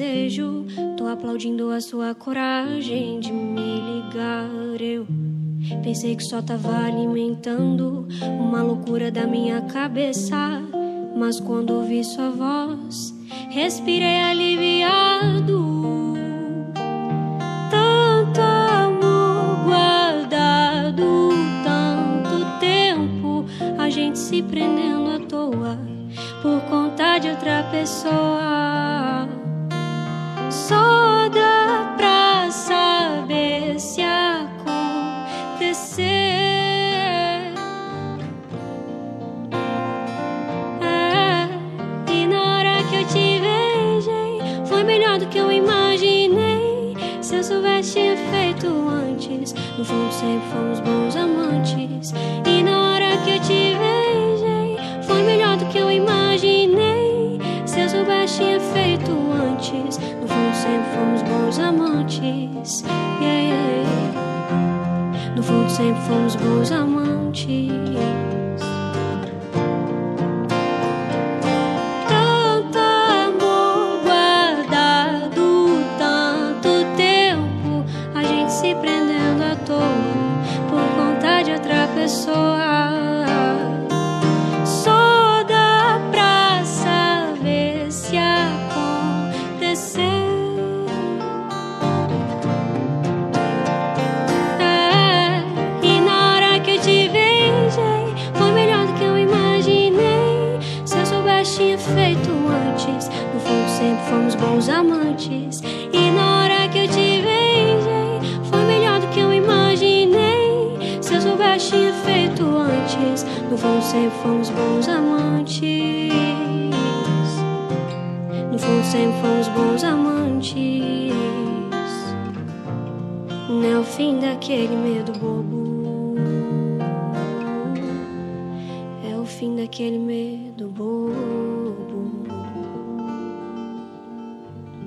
desejo. Tô aplaudindo a sua coragem de me ligar. Eu pensei que só tava alimentando uma loucura da minha cabeça, mas quando ouvi sua voz, respirei aliviado. Tanto amor guardado, tanto tempo, a gente se prendendo à toa por conta de outra pessoa. Só dá pra saber se acontecer. E na hora que eu te beijei, foi melhor do que eu imaginei. Se eu soubesse, tinha feito antes. No fundo sempre fomos bons amantes. E na hora que eu te beijei, foi melhor do que eu imaginei. Se eu soubesse, tinha feito antes. No fundo sempre fomos bons amantes. Yeah, yeah. No fundo sempre fomos bons amantes. Tanto amor guardado, tanto tempo, a gente se prendendo à toa por conta de outra pessoa. Só dá pra saber se acontecer. E na hora que eu te beijei, foi melhor do que eu imaginei. Se eu soubesse, tinha feito antes. No fundo sempre fomos bons amantes. E na hora que eu te beijei, foi melhor do que eu imaginei. Se eu soubesse, tinha feito antes. No fundo sempre fomos bons amantes. No fundo sempre fomos bons amantes. Não é o fim daquele medo bobo, é o fim daquele medo bobo.